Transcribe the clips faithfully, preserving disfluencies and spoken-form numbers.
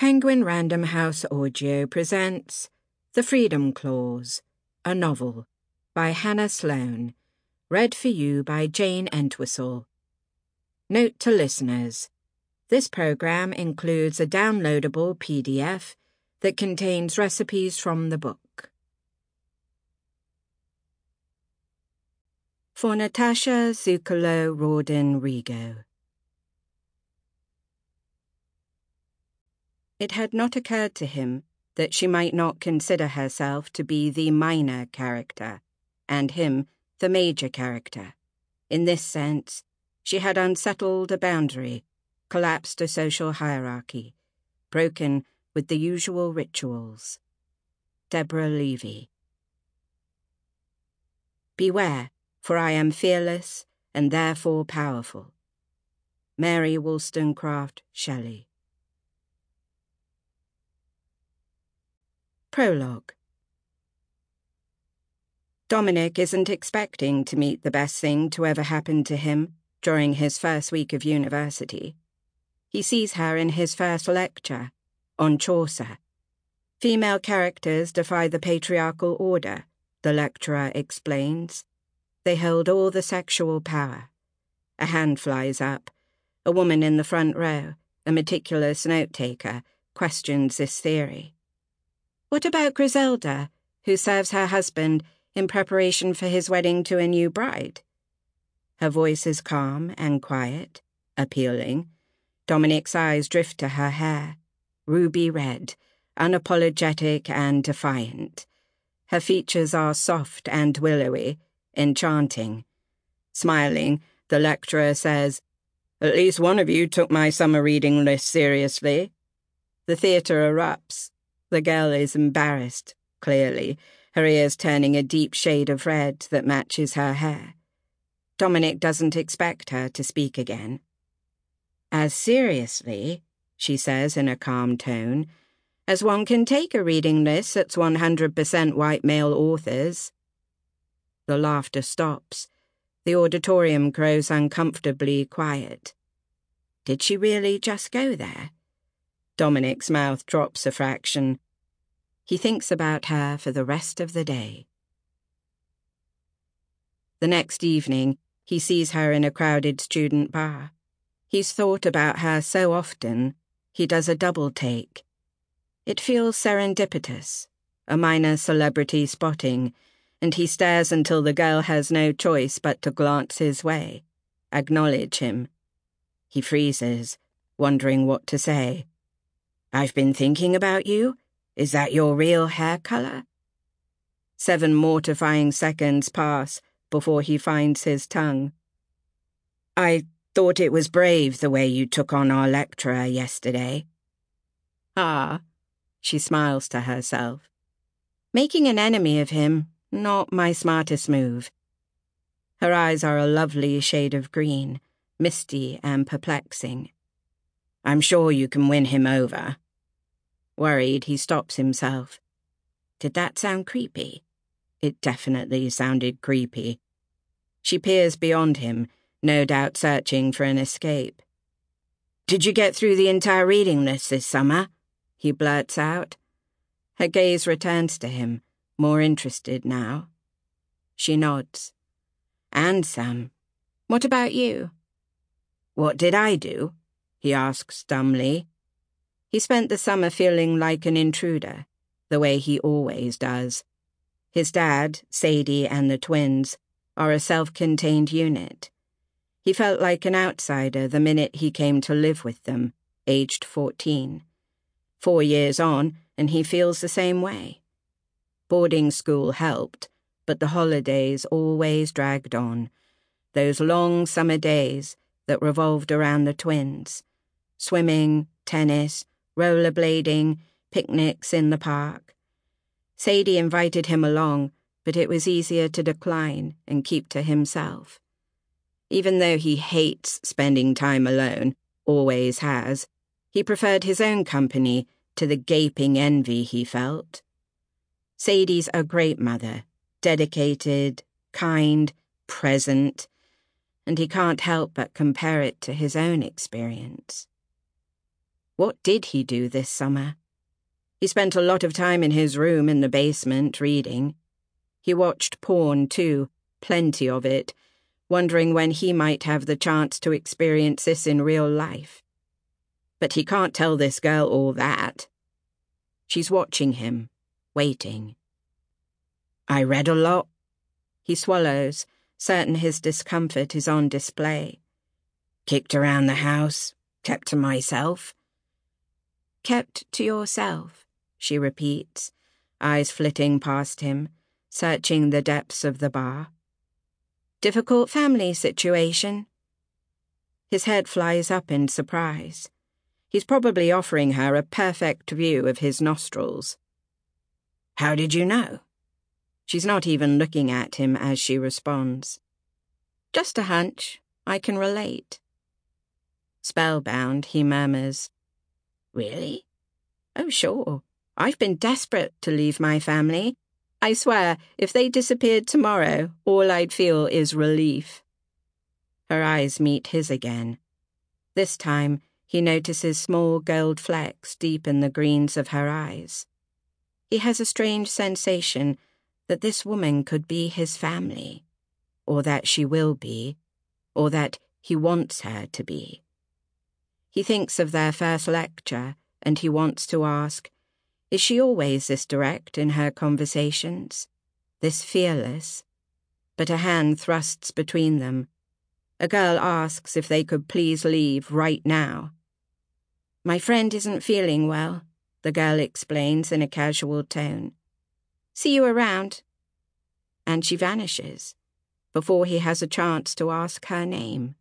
Penguin Random House Audio presents The Freedom Clause, a novel, by Hannah Sloan, read for you by Jane Entwistle. Note to listeners, this program includes a downloadable P D F that contains recipes from the book. For Natasha Zucolo Rawdon Rigo. It had not occurred to him that she might not consider herself to be the minor character, and him the major character. In this sense, she had unsettled a boundary, collapsed a social hierarchy, broken with the usual rituals. Deborah Levy. Beware, for I am fearless and therefore powerful. Mary Wollstonecraft Shelley. Prologue. Dominic isn't expecting to meet the best thing to ever happen to him during his first week of university. He sees her in his first lecture, on Chaucer. Female characters defy the patriarchal order, the lecturer explains. They hold all the sexual power. A hand flies up. A woman in the front row, a meticulous note-taker, questions this theory. What about Griselda, who serves her husband in preparation for his wedding to a new bride? Her voice is calm and quiet, appealing. Dominic's eyes drift to her hair, ruby red, unapologetic and defiant. Her features are soft and willowy, enchanting. Smiling, the lecturer says, "At least one of you took my summer reading list seriously." The theatre erupts. The girl is embarrassed, clearly, her ears turning a deep shade of red that matches her hair. Dominic doesn't expect her to speak again. "As seriously," she says in a calm tone, "as one can take a reading list that's one hundred percent white male authors." The laughter stops. The auditorium grows uncomfortably quiet. Did she really just go there? Dominic's mouth drops a fraction. He thinks about her for the rest of the day. The next evening, he sees her in a crowded student bar. He's thought about her so often, he does a double take. It feels serendipitous, a minor celebrity spotting, and he stares until the girl has no choice but to glance his way, acknowledge him. He freezes, wondering what to say. "I've been thinking about you? Is that your real hair color?" Seven mortifying seconds pass before he finds his tongue. "I thought it was brave the way you took on our lecturer yesterday." "Ah," she smiles to herself. "Making an enemy of him, not my smartest move." Her eyes are a lovely shade of green, misty and perplexing. "I'm sure you can win him over." Worried, he stops himself. Did that sound creepy? It definitely sounded creepy. She peers beyond him, no doubt searching for an escape. "Did you get through the entire reading list this summer?" he blurts out. Her gaze returns to him, more interested now. She nods. "And some. What about you?" "What did I do?" he asks dumbly. He spent the summer feeling like an intruder, the way he always does. His dad, Sadie, and the twins are a self-contained unit. He felt like an outsider the minute he came to live with them, aged fourteen. Four years on, and he feels the same way. Boarding school helped, but the holidays always dragged on. Those long summer days that revolved around the twins. Swimming, tennis, rollerblading, picnics in the park. Sadie invited him along, but it was easier to decline and keep to himself. Even though he hates spending time alone, always has, he preferred his own company to the gaping envy he felt. Sadie's a great mother, dedicated, kind, present, and he can't help but compare it to his own experience. What did he do this summer? He spent a lot of time in his room in the basement reading. He watched porn too, plenty of it, wondering when he might have the chance to experience this in real life. But he can't tell this girl all that. She's watching him, waiting. I read a lot. He swallows, certain his discomfort is on display. Kicked around the house, kept to myself. Kept to yourself, she repeats, eyes flitting past him, searching the depths of the bar. Difficult family situation? His head flies up in surprise. He's probably offering her a perfect view of his nostrils. How did you know? She's not even looking at him as she responds. Just a hunch. I can relate. Spellbound, he murmurs. Really? Oh, sure. I've been desperate to leave my family. I swear, if they disappeared tomorrow, all I'd feel is relief. Her eyes meet his again. This time, he notices small gold flecks deep in the greens of her eyes. He has a strange sensation that this woman could be his family, or that she will be, or that he wants her to be. He thinks of their first lecture, and he wants to ask, is she always this direct in her conversations, this fearless? But a hand thrusts between them. A girl asks if they could please leave right now. My friend isn't feeling well, the girl explains in a casual tone. See you around. And she vanishes, before he has a chance to ask her name.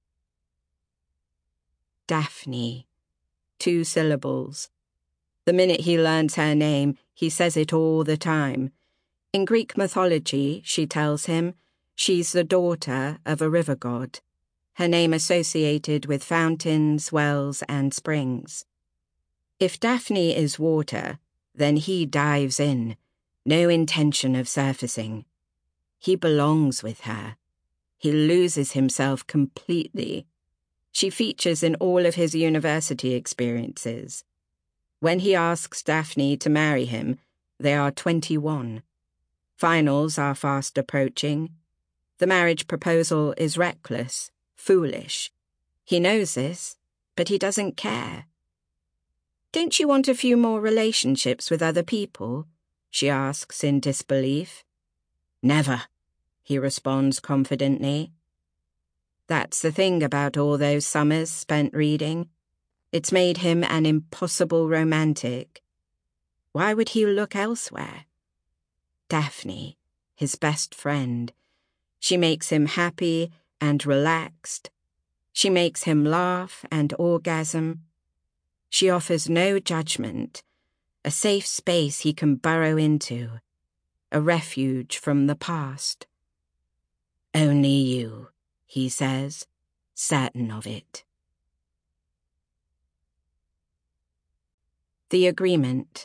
Daphne. Two syllables. The minute he learns her name, he says it all the time. In Greek mythology, she tells him, she's the daughter of a river god, her name associated with fountains, wells, and springs. If Daphne is water, then he dives in, no intention of surfacing. He belongs with her. He loses himself completely. She features in all of his university experiences. When he asks Daphne to marry him, they are twenty-one. Finals are fast approaching. The marriage proposal is reckless, foolish. He knows this, but he doesn't care. Don't you want a few more relationships with other people? She asks in disbelief. Never, he responds confidently. That's the thing about all those summers spent reading. It's made him an impossible romantic. Why would he look elsewhere? Daphne, his best friend. She makes him happy and relaxed. She makes him laugh and orgasm. She offers no judgment, a safe space he can burrow into, a refuge from the past. Only you, he says, certain of it. The Agreement.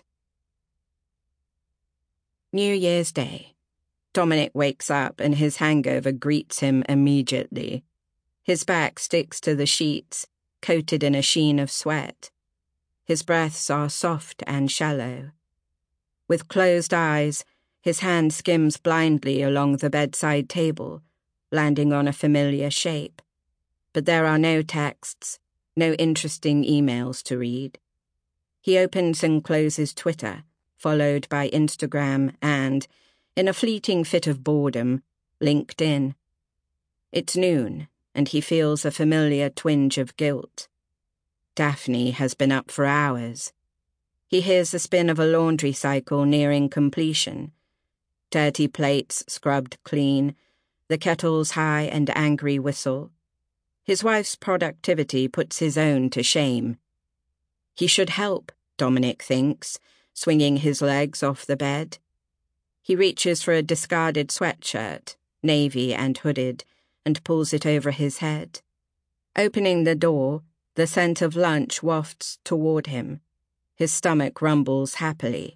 New Year's Day. Dominic wakes up and his hangover greets him immediately. His back sticks to the sheets, coated in a sheen of sweat. His breaths are soft and shallow. With closed eyes, his hand skims blindly along the bedside table, landing on a familiar shape. But there are no texts, no interesting emails to read. He opens and closes Twitter, followed by Instagram and, in a fleeting fit of boredom, LinkedIn. It's noon, and he feels a familiar twinge of guilt. Daphne has been up for hours. He hears the spin of a laundry cycle nearing completion. Dirty plates scrubbed clean, the kettle's high and angry whistle. His wife's productivity puts his own to shame. He should help, Dominic thinks, swinging his legs off the bed. He reaches for a discarded sweatshirt, navy and hooded, and pulls it over his head. Opening the door, the scent of lunch wafts toward him. His stomach rumbles happily.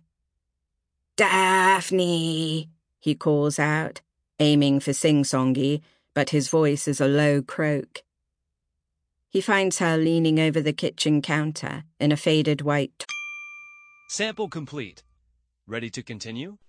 Daphne, he calls out, aiming for sing-songy, but his voice is a low croak. He finds her leaning over the kitchen counter in a faded white. Sample complete. Ready to continue?